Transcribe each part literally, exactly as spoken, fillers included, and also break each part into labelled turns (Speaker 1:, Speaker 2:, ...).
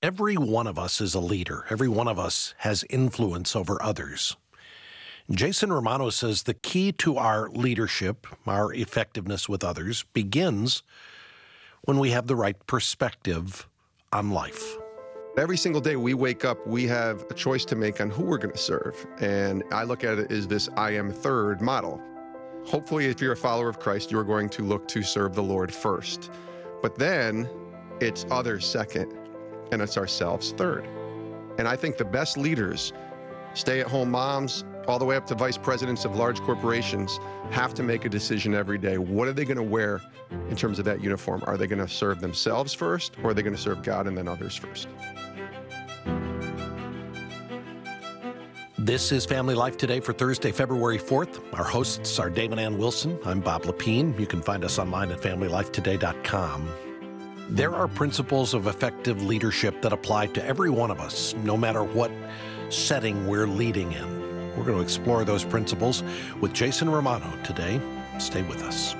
Speaker 1: Every one of us is a leader. Every one of us has influence over others. Jason Romano says the key to our leadership, our effectiveness with others, begins when we have the right perspective on life.
Speaker 2: Every single day we wake up, we have a choice to make on who we're going to serve. And I look at it as this I am third model. Hopefully, if you're a follower of Christ, you're going to look to serve the Lord first. But then it's others second, and it's ourselves third. And I think the best leaders, stay-at-home moms, all the way up to vice presidents of large corporations, have to make a decision every day. What are they going to wear in terms of that uniform? Are they going to serve themselves first, or are they going to serve God and then others first?
Speaker 1: This is Family Life Today for Thursday, February fourth. Our hosts are Dave and Ann Wilson. I'm Bob Lepine. You can find us online at family life today dot com. There are principles of effective leadership that apply to every one of us, no matter what setting we're leading in. We're going to explore those principles with Jason Romano today. Stay with us.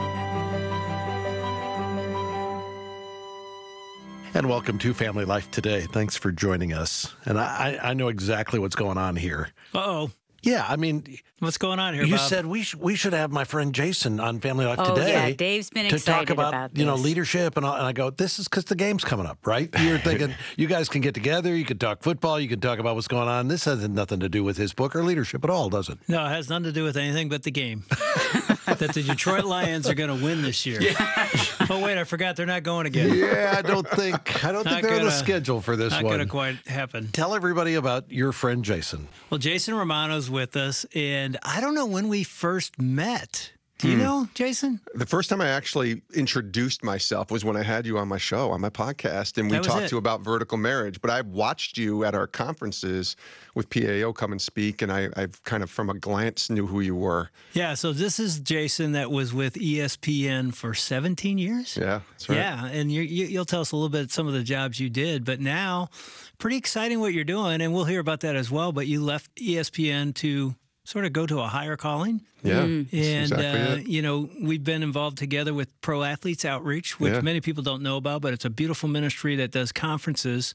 Speaker 1: And welcome to Family Life Today. Thanks for joining us. And I, I know exactly what's going on here.
Speaker 3: Uh-oh.
Speaker 1: Yeah, I mean,
Speaker 3: what's going on here,
Speaker 1: you
Speaker 3: Bob?
Speaker 1: said we sh- we should have my friend Jason on Family Life
Speaker 4: oh,
Speaker 1: Today.
Speaker 4: yeah, Dave's been
Speaker 1: to
Speaker 4: excited
Speaker 1: talk about,
Speaker 4: about
Speaker 1: you know,
Speaker 4: this.
Speaker 1: leadership, and, all, and I go, this is because the game's coming up, right? You're thinking you guys can get together, you can talk football, you can talk about what's going on. This has nothing to do with his book or leadership at all, does it?
Speaker 3: No, it has nothing to do with anything but the game. That the Detroit Lions are going to win this year. Yeah. Oh wait, I forgot they're not going again.
Speaker 1: Yeah, I don't think I don't
Speaker 3: Not
Speaker 1: think they're on the
Speaker 3: gonna-
Speaker 1: schedule for this
Speaker 3: Not
Speaker 1: one.
Speaker 3: going to quite happen.
Speaker 1: Tell everybody about your friend Jason.
Speaker 3: Well, Jason Romano's with us, and I don't know when we first met. Do you know, Jason?
Speaker 2: The first time I actually introduced myself was when I had you on my show, on my podcast, and we
Speaker 3: That was
Speaker 2: talked
Speaker 3: it.
Speaker 2: to you about vertical marriage. But I watched you at our conferences with P A O come and speak, and I, I've kind of from a glance knew who you were.
Speaker 3: Yeah, so this is Jason that was with E S P N for seventeen years.
Speaker 2: Yeah, that's right.
Speaker 3: Yeah, and you, you, you'll tell us a little bit some of the jobs you did, but now pretty exciting what you're doing, and we'll hear about that as well. But you left E S P N to sort of go to a higher calling.
Speaker 2: Yeah,
Speaker 3: And,
Speaker 2: that's exactly
Speaker 3: uh,
Speaker 2: it.
Speaker 3: you know, we've been involved together with Pro Athletes Outreach, which
Speaker 2: Yeah.
Speaker 3: many people don't know about, but it's a beautiful ministry that does conferences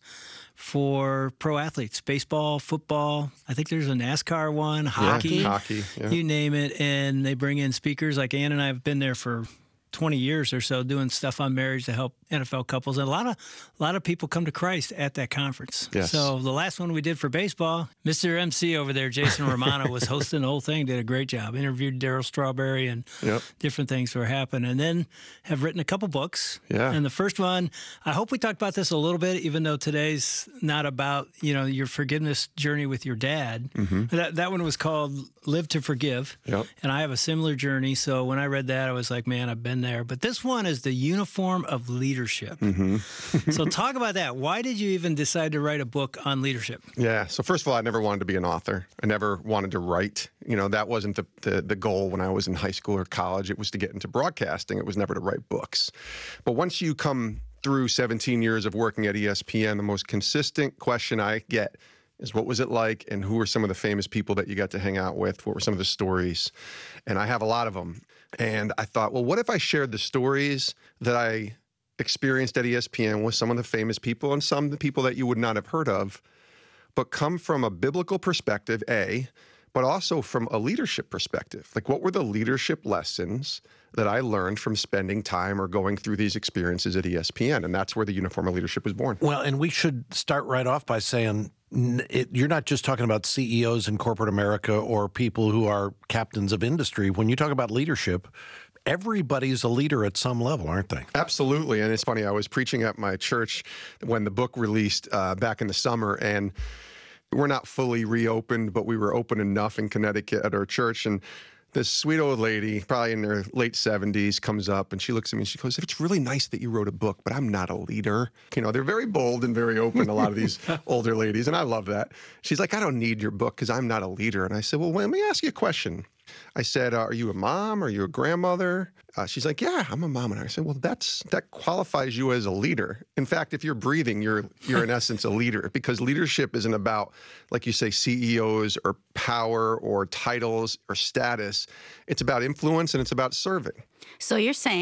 Speaker 3: for pro athletes, baseball, football. I think there's a NASCAR one, hockey,
Speaker 2: Yeah, hockey. Yeah.
Speaker 3: you name it. And they bring in speakers like Ann and I have been there for twenty years or so doing stuff on marriage to help N F L couples. And a lot of a lot of people come to Christ at that conference.
Speaker 2: Yes.
Speaker 3: So the last one we did for baseball, Mister M C over there, Jason Romano, was hosting the whole thing, did a great job. Interviewed Darryl Strawberry and
Speaker 2: Yep.
Speaker 3: different things were happening. And then have written a couple books.
Speaker 2: Yeah.
Speaker 3: And the first one, I hope we talked about this a little bit, even though today's not about, you know, your forgiveness journey with your dad.
Speaker 2: Mm-hmm.
Speaker 3: That, that one was called Live to Forgive.
Speaker 2: Yep.
Speaker 3: And I have a similar journey. So when I read that, I was like, man, I've been there. But this one is the uniform of leadership.
Speaker 2: Mm-hmm.
Speaker 3: So talk about that. Why did you even decide to write a book on leadership?
Speaker 2: Yeah. So first of all, I never wanted to be an author. I never wanted to write. You know, that wasn't the, the, the goal when I was in high school or college. It was to get into broadcasting. It was never to write books. But once you come through seventeen years of working at E S P N, the most consistent question I get is what was it like and who were some of the famous people that you got to hang out with? What were some of the stories? And I have a lot of them. And I thought, well, what if I shared the stories that I experienced at E S P N with some of the famous people and some of the people that you would not have heard of, but come from a biblical perspective, A, but also from a leadership perspective. Like, what were the leadership lessons that I learned from spending time or going through these experiences at E S P N? And that's where the uniform of leadership was born.
Speaker 1: Well, and we should start right off by saying n- it, you're not just talking about C E Os in corporate America or people who are captains of industry. When you talk about leadership, everybody's a leader at some level, aren't they?
Speaker 2: Absolutely. And it's funny, I was preaching at my church when the book released uh, back in the summer, and we're not fully reopened, but we were open enough in Connecticut at our church. And this sweet old lady, probably in her late seventies, comes up and she looks at me and she goes, "It's really nice that you wrote a book, but I'm not a leader." You know, they're very bold and very open, a lot of these older ladies, and I love that. She's like, "I don't need your book because I'm not a leader." And I said, "Well, let me ask you a question." I said, uh, "Are you a mom? Are you a grandmother?" Uh, she's like, "Yeah, I'm a mom." And I said, "Well, that's that qualifies you as a leader. In fact, if you're breathing, you're you're in essence a leader, because leadership isn't about, like you say, C E Os or power or titles or status. It's about influence and it's about serving."
Speaker 4: So you're saying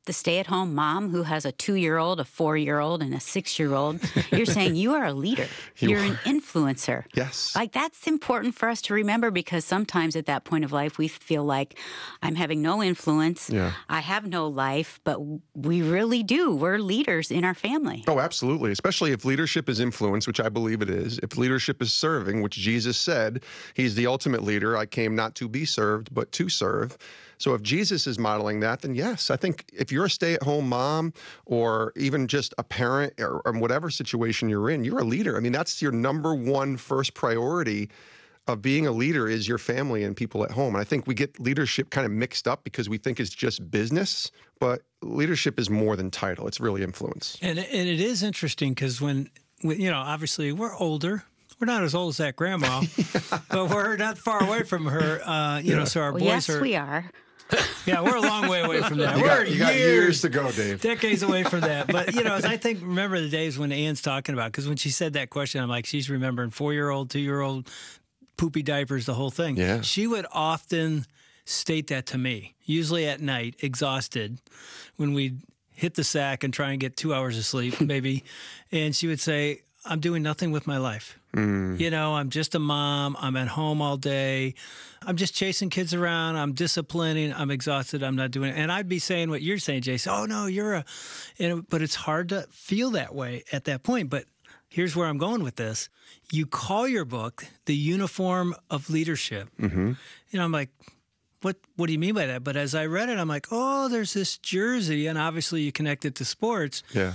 Speaker 4: the stay-at-home mom who has a two-year-old, a four-year-old, and a six-year-old. You're saying you are a leader.
Speaker 2: You
Speaker 4: You're
Speaker 2: are.
Speaker 4: an influencer.
Speaker 2: Yes.
Speaker 4: Like, that's important for us to remember, because sometimes at that point of life, we feel like I'm having no influence.
Speaker 2: Yeah.
Speaker 4: I have no life, but we really do. We're leaders in our family.
Speaker 2: Oh, absolutely. Especially if leadership is influence, which I believe it is. If leadership is serving, which Jesus said, he's the ultimate leader. I came not to be served, but to serve. So if Jesus is modeling that, then yes, I think if you're a stay-at-home mom or even just a parent or, or whatever situation you're in, you're a leader. I mean, that's your number one first priority of being a leader is your family and people at home. And I think we get leadership kind of mixed up because we think it's just business, but leadership is more than title. It's really influence.
Speaker 3: And, and it is interesting because when, when, you know, obviously we're older. We're not as old as that grandma, yeah. but we're not far away from her, uh, you yeah. know, so our
Speaker 4: well,
Speaker 3: boys
Speaker 4: yes,
Speaker 3: are.
Speaker 4: Yes, we are.
Speaker 3: Yeah, we're a long way away from that.
Speaker 2: You,
Speaker 3: we're
Speaker 2: got, you got years to go, Dave.
Speaker 3: Decades away from that. But, you know, as I think, remember the days when Ann's talking about, because when she said that question, I'm like, she's remembering four-year-old, two-year-old, poopy diapers, the whole thing.
Speaker 2: Yeah.
Speaker 3: She would often state that to me, usually at night, exhausted, when we'd hit the sack and try and get two hours of sleep, maybe. And she would say, I'm doing nothing with my life. Mm. You know, I'm just a mom. I'm at home all day. I'm just chasing kids around. I'm disciplining. I'm exhausted. I'm not doing it. And I'd be saying what you're saying, Jason. Oh, no, you're a... And, but it's hard to feel that way at that point. But here's where I'm going with this. You call your book The Uniform of Leadership. Mm-hmm. You know, I'm like, what What do you mean by that? But as I read it, I'm like, oh, there's this jersey. And obviously you connect it to sports.
Speaker 2: Yeah.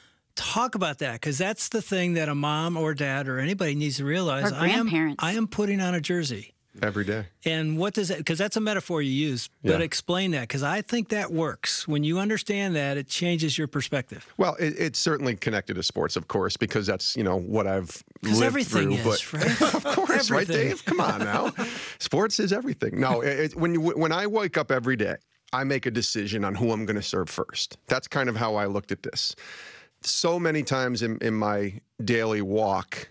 Speaker 3: Talk about that, because that's the thing that a mom or dad or anybody needs to realize.
Speaker 4: Or grandparents.
Speaker 3: I am, I am putting on a jersey.
Speaker 2: Every day.
Speaker 3: And what does that, because that's a metaphor you use, but
Speaker 2: yeah.
Speaker 3: explain that, because I think that works. When you understand that, it changes your perspective.
Speaker 2: Well, it, it's certainly connected to sports, of course, because that's, you know, what I've lived
Speaker 3: everything
Speaker 2: through.
Speaker 3: Is,
Speaker 2: but
Speaker 3: right?
Speaker 2: Of course,
Speaker 3: everything.
Speaker 2: Right, Dave? Come on now. Sports is everything. No, it, it, when, you, when I wake up every day, I make a decision on who I'm going to serve first. That's kind of how I looked at this. So many times in, in my daily walk,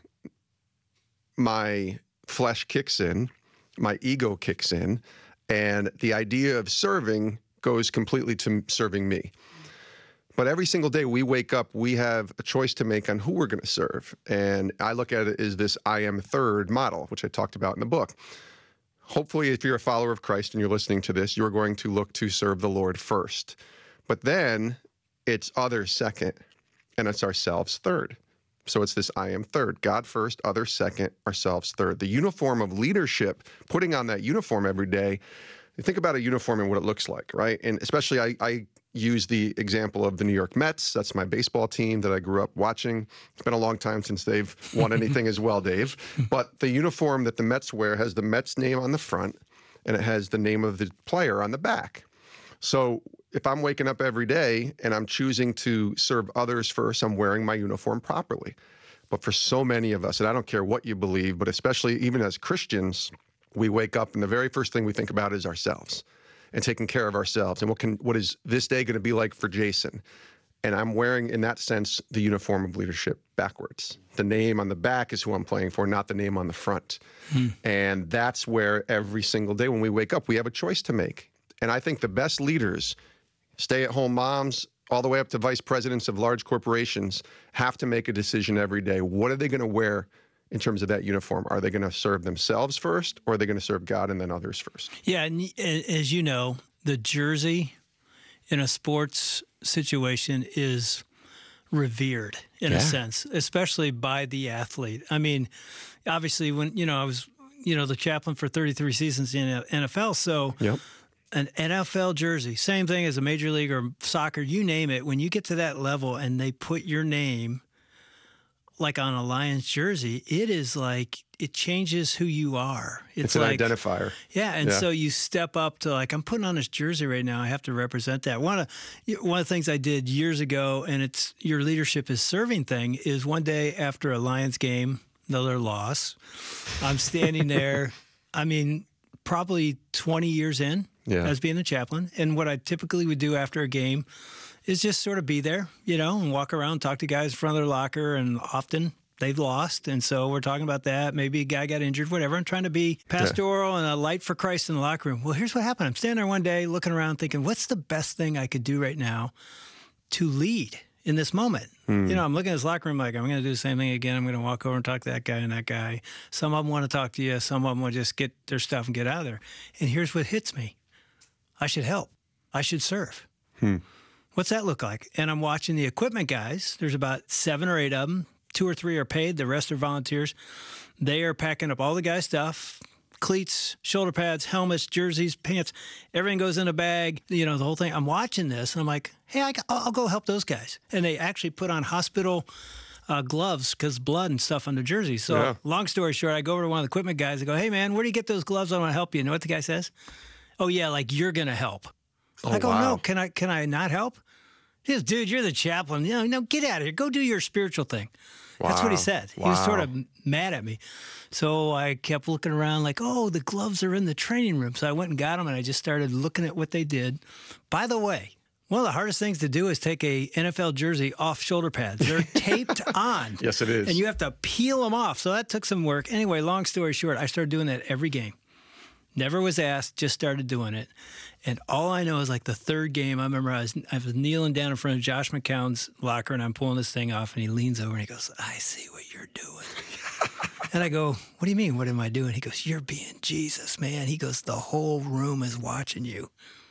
Speaker 2: my flesh kicks in, my ego kicks in, and the idea of serving goes completely to serving me. But every single day we wake up, we have a choice to make on who we're going to serve. And I look at it as this I am third model, which I talked about in the book. Hopefully, if you're a follower of Christ and you're listening to this, you're going to look to serve the Lord first. But then it's others second. And it's ourselves third. So it's this I am third. God first, others second, ourselves third. The uniform of leadership, putting on that uniform every day, you think about a uniform and what it looks like, right? And especially I, I use the example of the New York Mets. That's my baseball team that I grew up watching. It's been a long time since they've won anything as well, Dave. But the uniform that the Mets wear has the Mets name on the front, and it has the name of the player on the back. So if I'm waking up every day and I'm choosing to serve others first, I'm wearing my uniform properly. But for so many of us, and I don't care what you believe, but especially even as Christians, we wake up and the very first thing we think about is ourselves and taking care of ourselves. And what can what is this day going to be like for Jason? And I'm wearing, in that sense, the uniform of leadership backwards. The name on the back is who I'm playing for, not the name on the front. Hmm. And that's where every single day when we wake up, we have a choice to make. And I think the best leaders, stay-at-home moms, all the way up to vice presidents of large corporations, have to make a decision every day. What are they going to wear in terms of that uniform? Are they going to serve themselves first, or are they going to serve God and then others first?
Speaker 3: Yeah, and as you know, the jersey in a sports situation is revered in yeah. a sense, especially by the athlete. I mean, obviously, when, you know, I was, you know, the chaplain for thirty-three seasons in the N F L, so... Yep. An N F L jersey, same thing as a major league or soccer, you name it. When you get to that level and they put your name like on a Lions jersey, it is like, it changes who you are.
Speaker 2: It's, it's
Speaker 3: like,
Speaker 2: an identifier.
Speaker 3: Yeah, and
Speaker 2: yeah.
Speaker 3: so you step up to like, I'm putting on this jersey right now. I have to represent that. One of, one of the things I did years ago, and it's your leadership is serving thing, is one day after a Lions game, another loss, I'm standing there, I mean, probably twenty years in. Yeah. As being the chaplain. And what I typically would do after a game is just sort of be there, you know, and walk around, talk to guys in front of their locker, and often they've lost. And so we're talking about that. Maybe a guy got injured, whatever. I'm trying to be pastoral yeah. and a light for Christ in the locker room. Well, here's what happened. I'm standing there one day looking around thinking, what's the best thing I could do right now to lead in this moment? Mm. You know, I'm looking at this locker room like, I'm going to do the same thing again. I'm going to walk over and talk to that guy and that guy. Some of them want to talk to you. Some of them want to just get their stuff and get out of there. And here's what hits me. I should help. I should serve. Hmm. What's that look like? And I'm watching the equipment guys. There's about seven or eight of them. Two or three are paid. The rest are volunteers. They are packing up all the guys' stuff, cleats, shoulder pads, helmets, jerseys, pants. Everything goes in a bag, you know, the whole thing. I'm watching this, and I'm like, hey, I, I'll go help those guys. And they actually put on hospital uh, gloves because blood and stuff on their jerseys. So yeah. long story short, I go over to one of the equipment guys and go, hey, man, where do you get those gloves? I want to help you. You know what the guy says? Oh, yeah, like you're going to help. Oh, I go, wow. no, can I, can I not help? He goes, dude, you're the chaplain. You know, no, get out of here. Go do your spiritual thing. Wow. That's what he said. Wow. He was sort of mad at me. So I kept looking around like, oh, the gloves are in the training room. So I went and got them, and I just started looking at what they did. By the way, one of the hardest things to do is take a N F L jersey off shoulder pads. They're taped on.
Speaker 2: Yes, it is.
Speaker 3: And you have to peel them off. So that took some work. Anyway, long story short, I started doing that every game. Never was asked, just started doing it. And all I know is like the third game, I remember I was, I was kneeling down in front of Josh McCown's locker, and I'm pulling this thing off, and he leans over and he goes, I see what you're doing. And I go, what do you mean, what am I doing? He goes, you're being Jesus, man. He goes, the whole room is watching you.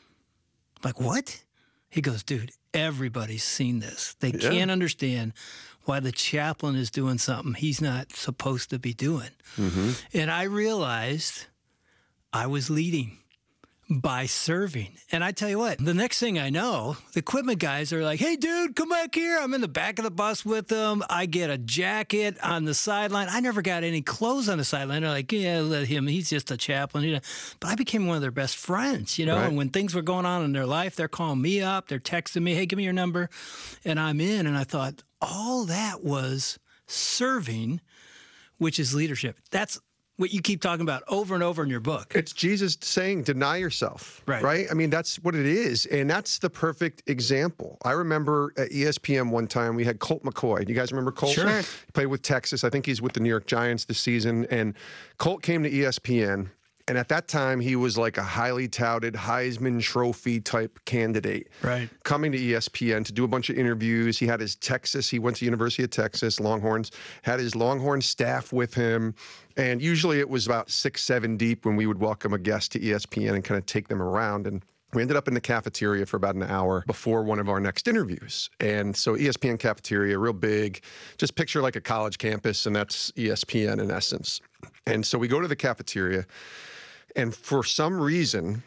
Speaker 3: I'm like, what? He goes, dude, everybody's seen this. They yeah. can't understand why the chaplain is doing something he's not supposed to be doing. Mm-hmm. And I realized I was leading by serving. And I tell you what, the next thing I know, the equipment guys are like, hey, dude, come back here. I'm in the back of the bus with them. I get a jacket on the sideline. I never got any clothes on the sideline. They're like, yeah, let him. He's just a chaplain. You know? But I became one of their best friends, you know, right. And when things were going on in their life, they're calling me up. They're texting me, hey, give me your number. And I'm in. And I thought, all that was serving, which is leadership. That's what you keep talking about over and over in your book.
Speaker 2: It's Jesus saying, deny yourself, right? right? I mean, that's what it is. And that's the perfect example. I remember at E S P N one time, we had Colt McCoy. Do you guys remember Colt?
Speaker 3: Sure.
Speaker 2: He played with Texas. I think he's with the New York Giants this season. And Colt came to E S P N. And at that time, he was like a highly touted Heisman Trophy type candidate.
Speaker 3: Right.
Speaker 2: Coming to E S P N to do a bunch of interviews. He had his Texas, he went to University of Texas, Longhorns, had his Longhorn staff with him. And usually it was about six, seven deep when we would welcome a guest to E S P N and kind of take them around. And we ended up in the cafeteria for about an hour before one of our next interviews. And so E S P N cafeteria, real big, just picture like a college campus, and that's E S P N in essence. And so we go to the cafeteria. And for some reason,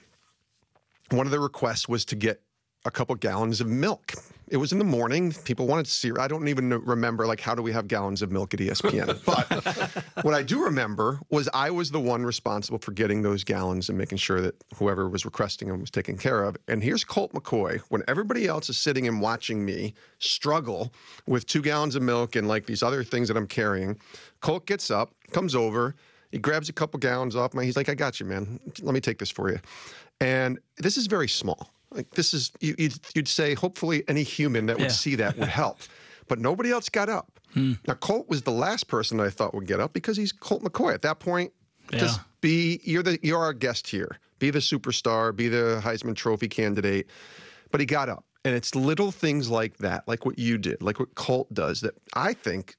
Speaker 2: one of the requests was to get a couple gallons of milk. It was in the morning. People wanted to see. I don't even remember, like, how do we have gallons of milk at E S P N? But what I do remember was I was the one responsible for getting those gallons and making sure that whoever was requesting them was taken care of. And here's Colt McCoy, when everybody else is sitting and watching me struggle with two gallons of milk and, like, these other things that I'm carrying. Colt gets up, comes over. He grabs a couple gallons off my, he's like, I got you, man. Let me take this for you. And this is very small. Like, this is, you, you'd, you'd say, hopefully any human that would yeah. see that would help. But nobody else got up. Hmm. Now, Colt was the last person that I thought would get up because he's Colt McCoy. At that point, yeah. just be, you're the, you're our guest here. Be the superstar, be the Heisman Trophy candidate. But he got up. And it's little things like that, like what you did, like what Colt does, that I think,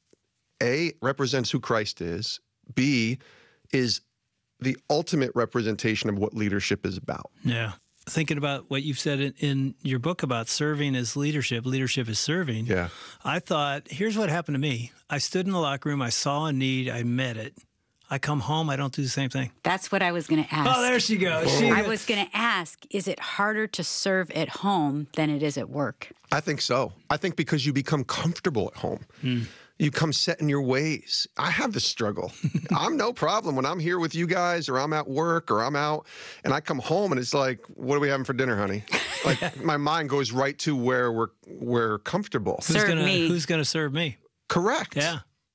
Speaker 2: A, represents who Christ is, B, is the ultimate representation of what leadership is about.
Speaker 3: Yeah. Thinking about what you've said in, in your book about serving as leadership, leadership is serving.
Speaker 2: Yeah.
Speaker 3: I thought, here's what happened to me. I stood in the locker room. I saw a need. I met it. I come home. I don't do the same thing.
Speaker 4: That's what I was going to ask.
Speaker 3: Oh, there she goes. She,
Speaker 4: I was going to ask, is it harder to serve at home than it is at work?
Speaker 2: I think so. I think because you become comfortable at home. Hmm. You come set in your ways. I have this struggle. I'm no problem when I'm here with you guys, or I'm at work, or I'm out, and I come home and it's like, what are we having for dinner, honey? Like, my mind goes right to where we're we're comfortable.
Speaker 3: Who's
Speaker 4: serve
Speaker 3: gonna,
Speaker 4: me.
Speaker 3: Who's going to serve me?
Speaker 2: Correct.
Speaker 3: Yeah.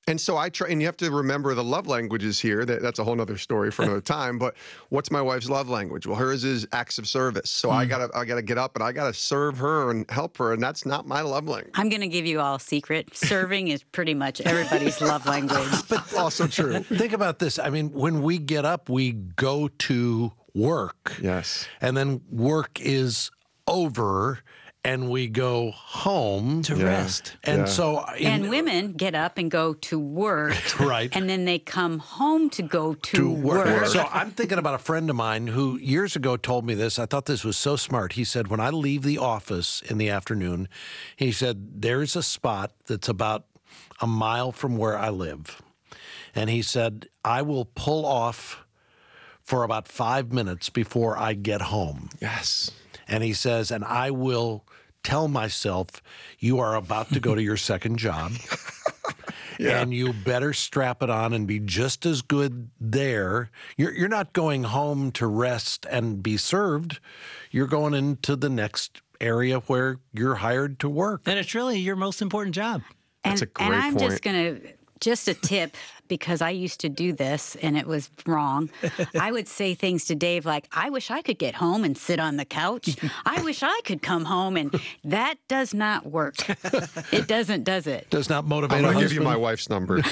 Speaker 2: And so I try, and you have to remember the love languages here. That, that's a whole nother story for another time. But what's my wife's love language? Well, hers is acts of service. So mm. I gotta, I gotta get up and I gotta serve her and help her, and that's not my love language.
Speaker 4: I'm gonna give you all a secret. Serving is pretty much everybody's love language.
Speaker 2: But also true.
Speaker 1: Think about this. I mean, when we get up, we go to work.
Speaker 2: Yes.
Speaker 1: And then work is over. And we go home
Speaker 3: to
Speaker 2: yeah.
Speaker 3: rest.
Speaker 1: And
Speaker 2: yeah.
Speaker 1: so... In,
Speaker 4: and women get up and go to work.
Speaker 1: Right.
Speaker 4: And then they come home to go to,
Speaker 1: to
Speaker 4: work.
Speaker 1: work. So I'm thinking about a friend of mine who years ago told me this. I thought this was so smart. He said, when I leave the office in the afternoon, he said, there's a spot that's about a mile from where I live. And he said, I will pull off for about five minutes before I get home.
Speaker 2: Yes.
Speaker 1: And he says, and I will tell myself, you are about to go to your second job. Yeah. And you better strap it on and be just as good there. You're, you're not going home to rest and be served. You're going into the next area where you're hired to work.
Speaker 3: And it's really your most important job.
Speaker 4: And,
Speaker 2: That's a great
Speaker 4: and I'm
Speaker 2: point.
Speaker 4: just going to, just a tip, because I used to do this and it was wrong. I would say things to Dave like, I wish I could get home and sit on the couch. I wish I could come home. And that does not work. It doesn't, does it?
Speaker 1: Does not motivate
Speaker 2: I'm
Speaker 1: a
Speaker 2: going to
Speaker 1: husband.
Speaker 2: give you my wife's number.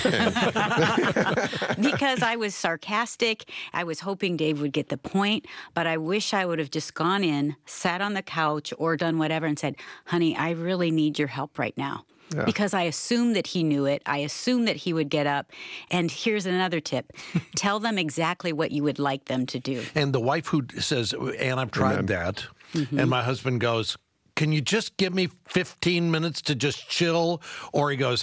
Speaker 4: Because I was sarcastic. I was hoping Dave would get the point. But I wish I would have just gone in, sat on the couch or done whatever and said, honey, I really need your help right now. Yeah. Because I assumed that he knew it. I assumed that he would get up. And here's another tip. Tell them exactly what you would like them to do.
Speaker 1: And the wife who says, and I've tried
Speaker 2: Amen.
Speaker 1: that,
Speaker 4: Mm-hmm.
Speaker 1: and my husband goes, can you just give me fifteen minutes to just chill? Or he goes,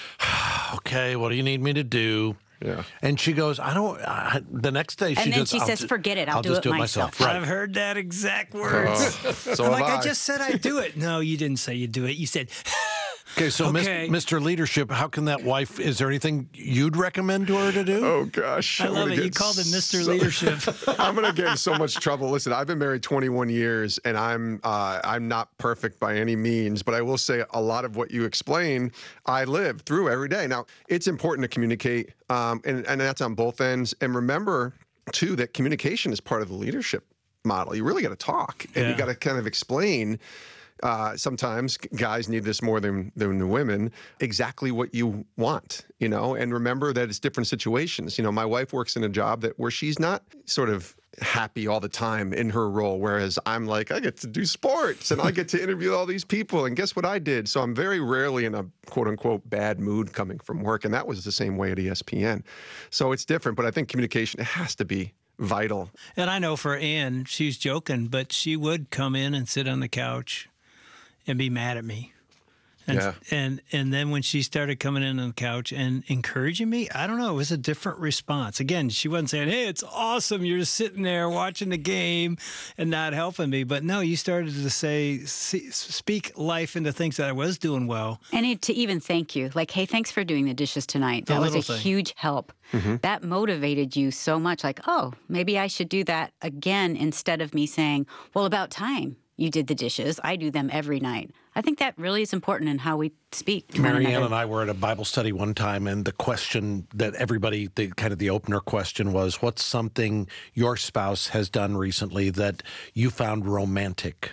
Speaker 1: okay, what do you need me to do?
Speaker 2: Yeah.
Speaker 1: And she goes, I don't, I, the next day she
Speaker 4: And then
Speaker 1: just,
Speaker 4: she
Speaker 1: I'll
Speaker 4: says,
Speaker 1: ju-
Speaker 4: forget it, I'll,
Speaker 1: I'll
Speaker 4: do,
Speaker 1: just
Speaker 4: it
Speaker 1: do it
Speaker 4: myself.
Speaker 1: myself. Right.
Speaker 3: I've heard that exact words.
Speaker 2: Oh, so
Speaker 3: I'm
Speaker 2: have
Speaker 3: like, I.
Speaker 2: I.
Speaker 3: just said I'd do it. No, you didn't say you'd do it. You said,
Speaker 1: Okay, so
Speaker 3: Okay.
Speaker 1: Mis- Mister Leadership, how can that wife, is there anything you'd recommend to her to do?
Speaker 2: Oh, gosh.
Speaker 3: I
Speaker 2: I'm
Speaker 3: love
Speaker 2: gonna
Speaker 3: it. You
Speaker 2: get
Speaker 3: called it Mister
Speaker 2: so-
Speaker 3: Leadership.
Speaker 2: I'm going to get in so much trouble. Listen, I've been married twenty-one years, and I'm uh, I'm not perfect by any means, but I will say a lot of what you explain, I live through every day. Now, it's important to communicate, um, and, and that's on both ends. And remember, too, that communication is part of the leadership model. You really got to talk, and
Speaker 3: Yeah.
Speaker 2: you got to kind of explain. Uh, sometimes guys need this more than than the women. Exactly what you want, you know. And remember that it's different situations. You know, my wife works in a job that where she's not sort of happy all the time in her role, whereas I'm like, I get to do sports and I get to interview all these people, and guess what I did? So I'm very rarely in a quote unquote bad mood coming from work, and that was the same way at E S P N. So it's different, but I think communication, it has to be vital.
Speaker 3: And I know for Ann, she's joking, but she would come in and sit on the couch and be mad at me. And,
Speaker 2: Yeah.
Speaker 3: and and then when she started coming in on the couch and encouraging me, I don't know, it was a different response. Again, she wasn't saying, hey, it's awesome, you're just sitting there watching the game and not helping me. But no, you started to say, see, speak life into things that I was doing well.
Speaker 4: And it, to even thank you, like, hey, thanks for doing the dishes tonight. That
Speaker 3: A
Speaker 4: was a
Speaker 3: little thing.
Speaker 4: huge help.
Speaker 2: Mm-hmm.
Speaker 4: That motivated you so much. Like, oh, maybe I should do that again, instead of me saying, well, about time you did the dishes. I do them every night. I think that really is important in how we speak to one
Speaker 1: Mary Ann
Speaker 4: another.
Speaker 1: and I were at a Bible study one time, and the question that everybody, the kind of the opener question was, what's something your spouse has done recently that you found romantic?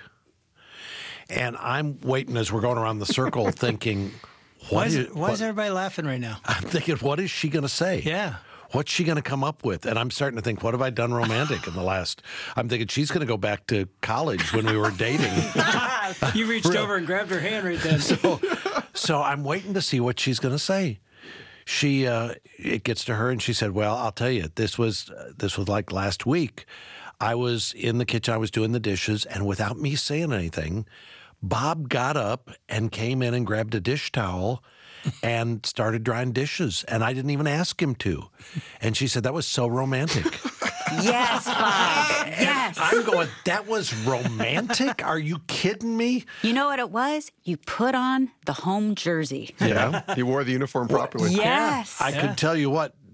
Speaker 1: And I'm waiting as we're going around the circle thinking,
Speaker 3: Why
Speaker 1: what
Speaker 3: is,
Speaker 1: is,
Speaker 3: why
Speaker 1: what-
Speaker 3: is everybody laughing right now?
Speaker 1: I'm thinking, what is she going to say?
Speaker 3: Yeah.
Speaker 1: What's she going to come up with? And I'm starting to think, what have I done romantic in the last? I'm thinking she's going to go back to college when we were dating.
Speaker 3: You reached over and grabbed her hand right then.
Speaker 1: So, so I'm waiting to see what she's going to say. She, uh, it gets to her, and she said, "Well, I'll tell you, this was uh, this was like last week. I was in the kitchen, I was doing the dishes, and without me saying anything, Bob got up and came in and grabbed a dish towel." And started drying dishes, and I didn't even ask him to. And she said, that was so romantic.
Speaker 4: Yes, Bob. Yes.
Speaker 1: I'm going, that was romantic? Are you kidding me?
Speaker 4: You know what it was? You put on the home jersey.
Speaker 2: Yeah. He wore the uniform properly.
Speaker 4: Yes.
Speaker 1: I could tell you what,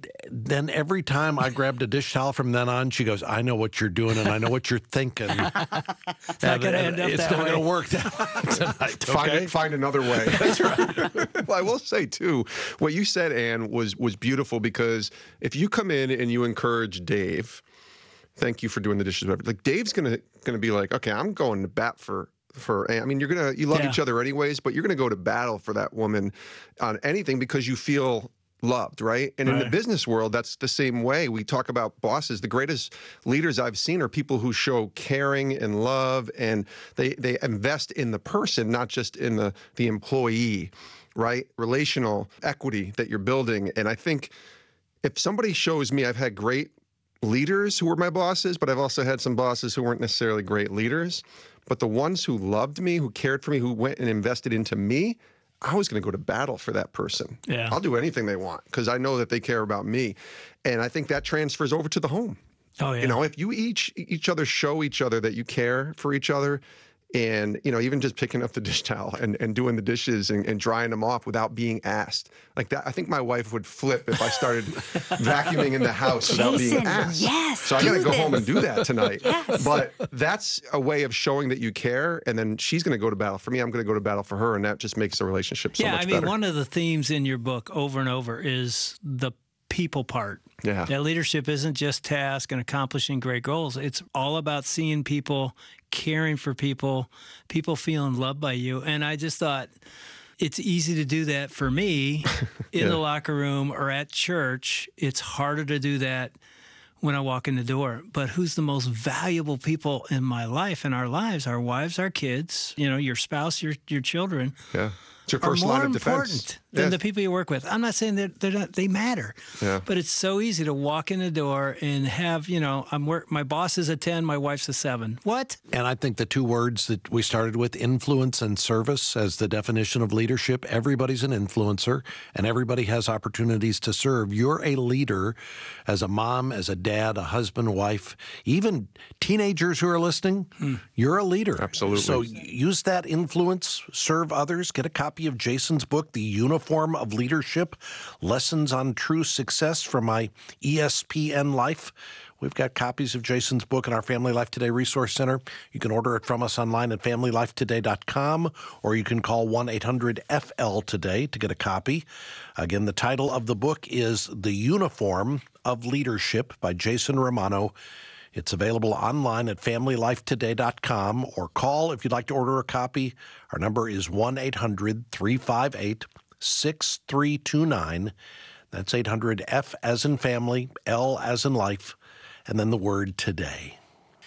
Speaker 1: then every time I grabbed a dish towel from then on, she goes, I know what you're doing and I know what you're thinking.
Speaker 3: It's not going to end up
Speaker 1: it's
Speaker 3: that
Speaker 1: not
Speaker 3: way.
Speaker 1: going to work tonight. Okay?
Speaker 2: Find, find another way. That's right. Well, I will say, too, what you said, Ann, was, was beautiful, because if you come in and you encourage Dave, thank you for doing the dishes, like Dave's going to going to be like, okay, I'm going to bat for For, I mean, you're gonna you love
Speaker 3: Yeah.
Speaker 2: each other anyways, but you're gonna go to battle for that woman on anything because you feel loved, right? And in the
Speaker 3: Right.
Speaker 2: business world, that's the same way. We talk about bosses. The greatest leaders I've seen are people who show caring and love, and they they invest in the person, not just in the the employee, right? Relational equity that you're building. And I think if somebody shows me, I've had great leaders who were my bosses, but I've also had some bosses who weren't necessarily great leaders. But the ones who loved me, who cared for me, who went and invested into me, I was going to go to battle for that person.
Speaker 3: Yeah.
Speaker 2: I'll do anything they want because I know that they care about me. And I think that transfers over to the home.
Speaker 3: Oh, yeah.
Speaker 2: You know, if you each each other show each other that you care for each other, and, you know, even just picking up the dish towel and, and doing the dishes and, and drying them off without being asked. Like that, I think my wife would flip if I started vacuuming in the house without
Speaker 4: Jason,
Speaker 2: being asked.
Speaker 4: yes,
Speaker 2: So I got to
Speaker 4: do
Speaker 2: go
Speaker 4: this.
Speaker 2: home and do that tonight.
Speaker 4: Yes.
Speaker 2: But that's a way of showing that you care. And then she's going to go to battle for me. I'm going to go to battle for her. And that just makes the relationship so
Speaker 3: yeah,
Speaker 2: much
Speaker 3: I mean,
Speaker 2: better.
Speaker 3: one of the themes in your book over and over is the people part.
Speaker 2: Yeah.
Speaker 3: That leadership isn't just task and accomplishing great goals. It's all about seeing people, caring for people, people feeling loved by you. And I just thought it's easy to do that for me in
Speaker 2: Yeah.
Speaker 3: the locker room or at church. It's harder to do that when I walk in the door. But who's the most valuable people in my life, in our lives? Our wives, our kids, you know, your spouse, your your children.
Speaker 2: Yeah. It's your
Speaker 3: Are
Speaker 2: first
Speaker 3: more
Speaker 2: line of
Speaker 3: important
Speaker 2: defense.
Speaker 3: than
Speaker 2: Yeah.
Speaker 3: the people you work with. I'm not saying that they're not, they matter,
Speaker 2: Yeah.
Speaker 3: but it's so easy to walk in the door and have, you know, I'm work. My boss is a ten, my wife's a seven. What?
Speaker 1: And I think the two words that we started with, influence and service, as the definition of leadership, everybody's an influencer and everybody has opportunities to serve. You're a leader as a mom, as a dad, a husband, wife, even teenagers who are listening. You're a leader.
Speaker 2: Absolutely.
Speaker 1: So use that influence, serve others, get a copy of Jason's book, The Uniform of Leadership, Lessons on True Success from My E S P N Life. We've got copies of Jason's book in our Family Life Today Resource Center. You can order it from us online at family life today dot com, or you can call one eight hundred F L today to get a copy. Again, the title of the book is The Uniform of Leadership by Jason Romano. It's available online at family life today dot com, or call if you'd like to order a copy. Our number is one eight hundred three five eight six three two nine. That's eight hundred F as in family, L as in life, and then the word today.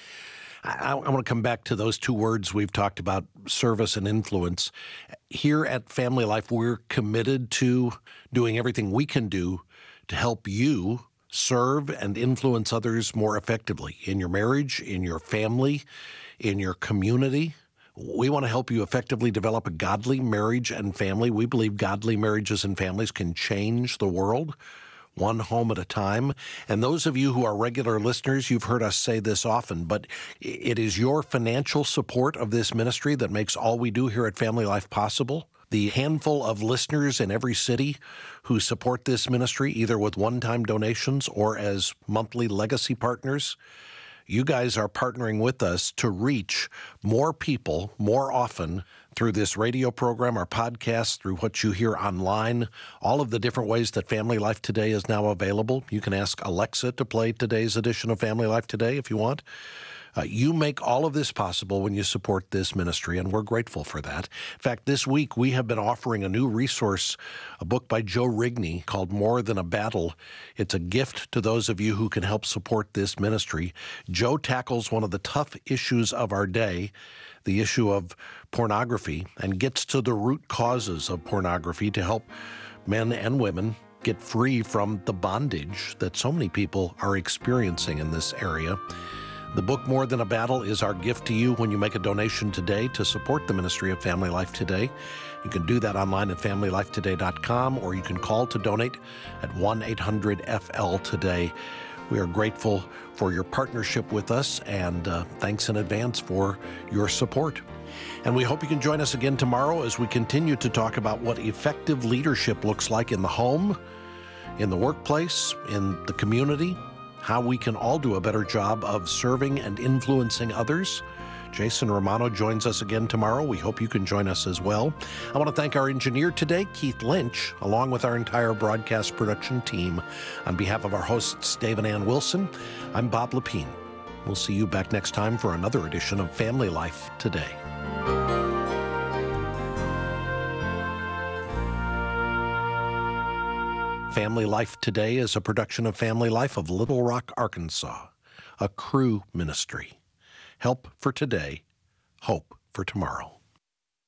Speaker 1: I, I want to come back to those two words we've talked about, service and influence. Here at Family Life, we're committed to doing everything we can do to help you serve and influence others more effectively in your marriage, in your family, in your community. We want to help you effectively develop a godly marriage and family. We believe godly marriages and families can change the world one home at a time. And those of you who are regular listeners, you've heard us say this often, but it is your financial support of this ministry that makes all we do here at Family Life possible. The handful of listeners in every city who support this ministry, either with one-time donations or as monthly legacy partners, you guys are partnering with us to reach more people more often through this radio program, our podcast, through what you hear online, all of the different ways that Family Life Today is now available. You can ask Alexa to play today's edition of Family Life Today if you want. Uh, you make all of this possible when you support this ministry, and we're grateful for that. In fact, this week we have been offering a new resource, a book by Joe Rigney called More Than a Battle. It's a gift to those of you who can help support this ministry. Joe tackles one of the tough issues of our day, the issue of pornography, and gets to the root causes of pornography to help men and women get free from the bondage that so many people are experiencing in this area. The book, More Than a Battle, is our gift to you when you make a donation today to support the ministry of Family Life Today. You can do that online at family life today dot com, or you can call to donate at one eight hundred F L today. We are grateful for your partnership with us, and uh, thanks in advance for your support. And we hope you can join us again tomorrow as we continue to talk about what effective leadership looks like in the home, in the workplace, in the community, how we can all do a better job of serving and influencing others. Jason Romano joins us again tomorrow. We hope you can join us as well. I want to thank our engineer today, Keith Lynch, along with our entire broadcast production team. On behalf of our hosts, Dave and Ann Wilson, I'm Bob Lepine. We'll see you back next time for another edition of Family Life Today. Family Life Today is a production of Family Life of Little Rock, Arkansas, a Cru ministry. Help for today, hope for tomorrow.